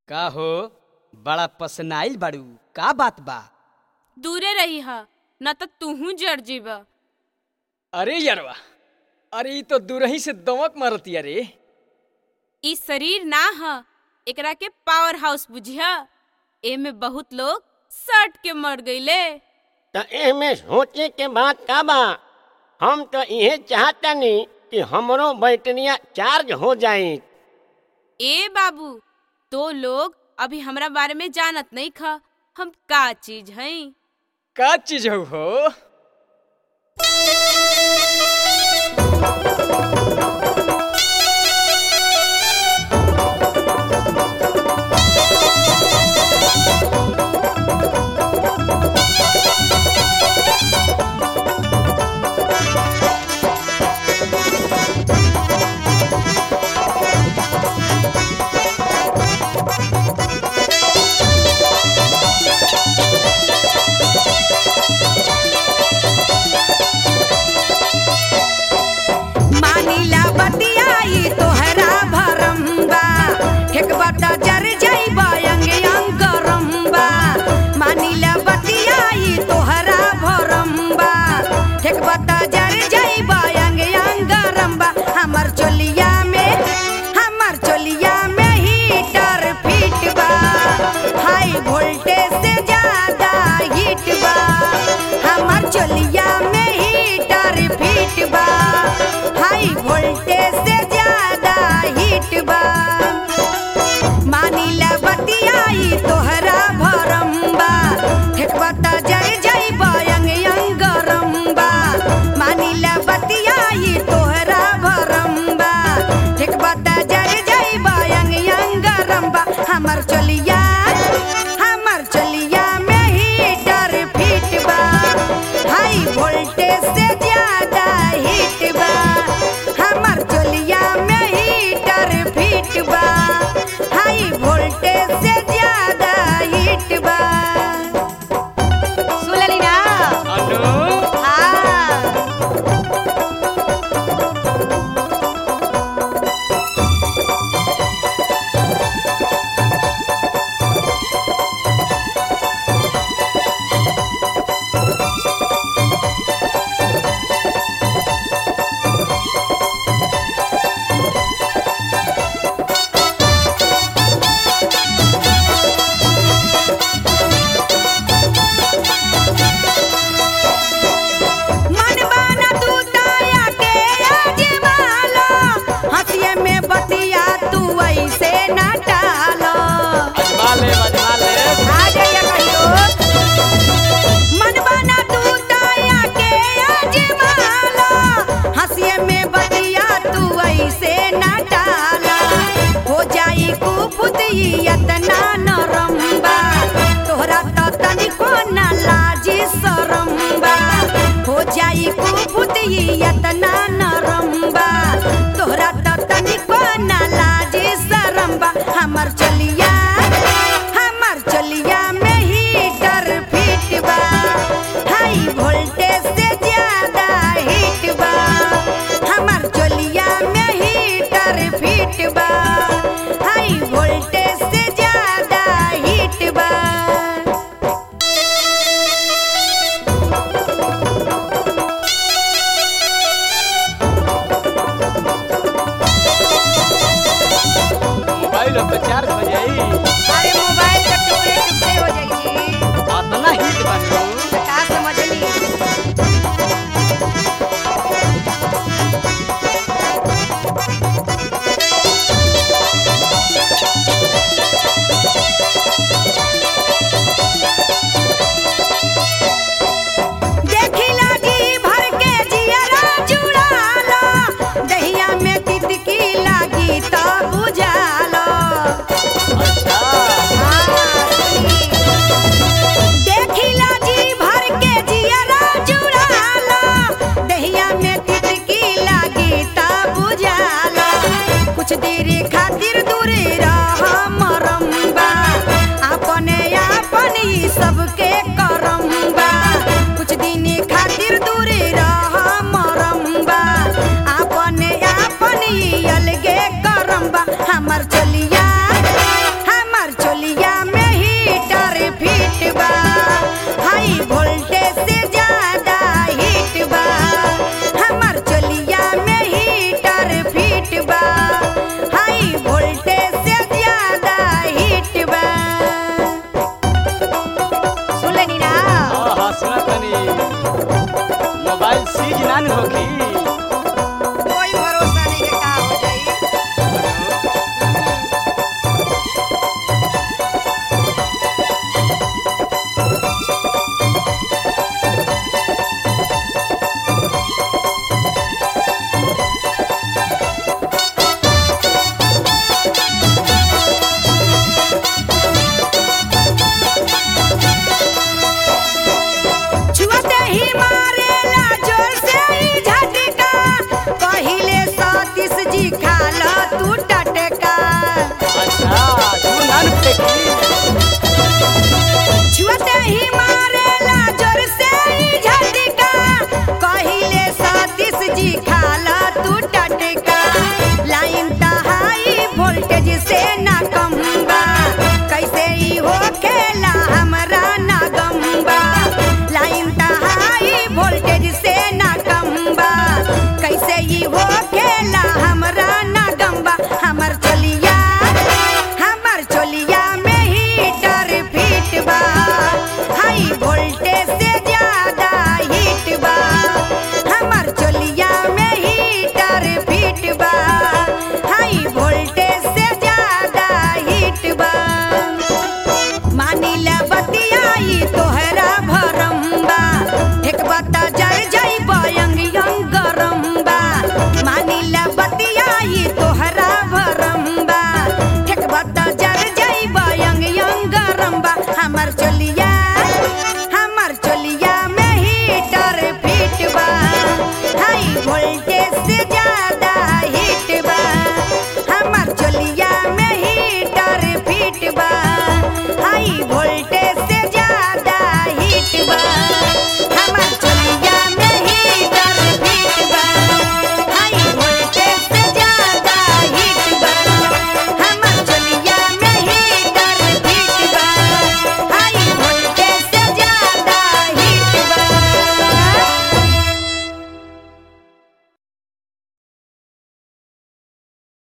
का हो बड़ा पसनाइल बाड़ू, का बात बा? दूरे रही हा न त तूहू जड़ जीब। अरे यारवा, अरे ई तो दूरही से दमक मारतिया रे। ई शरीर ना ह, एकरा के पावर हाउस बुझिया। एमे बहुत लोग सट के मर गईले। त एमे सोचे के बात का बा? हम तो इहे चाहतनी कि हमरो बैटरिया चार्ज हो जाई। ए बाबू, तो लोग अभी हमरा बारे में जानत नहीं खा हम का चीज हई। का चीज हो? मानिला बतियाई तोहरा भरम्बा, ठेकबता जर जाइबा अंग अंग रम्बा। मानिला बतियाई तोहरा भरम्बा, ठेकबता जर जाइबा अंग अंग रम्बा। हमर चोलिया में हीटर फिट बा, हाई वोल्टेज से ज्यादा हीट बा। हमर चोलिया में हीटर फिट बा, हाई वोल्टेज से ज्यादा हीट बा। मानिला बतियाई तोहरा भरम्बा, ठेकबता जर जाइबा अंग अंग रम्बा। मानिला बतियाई तोहरा भरम्बा, ठेकबता जर जाइबा अंग अंग रम्बा। हमर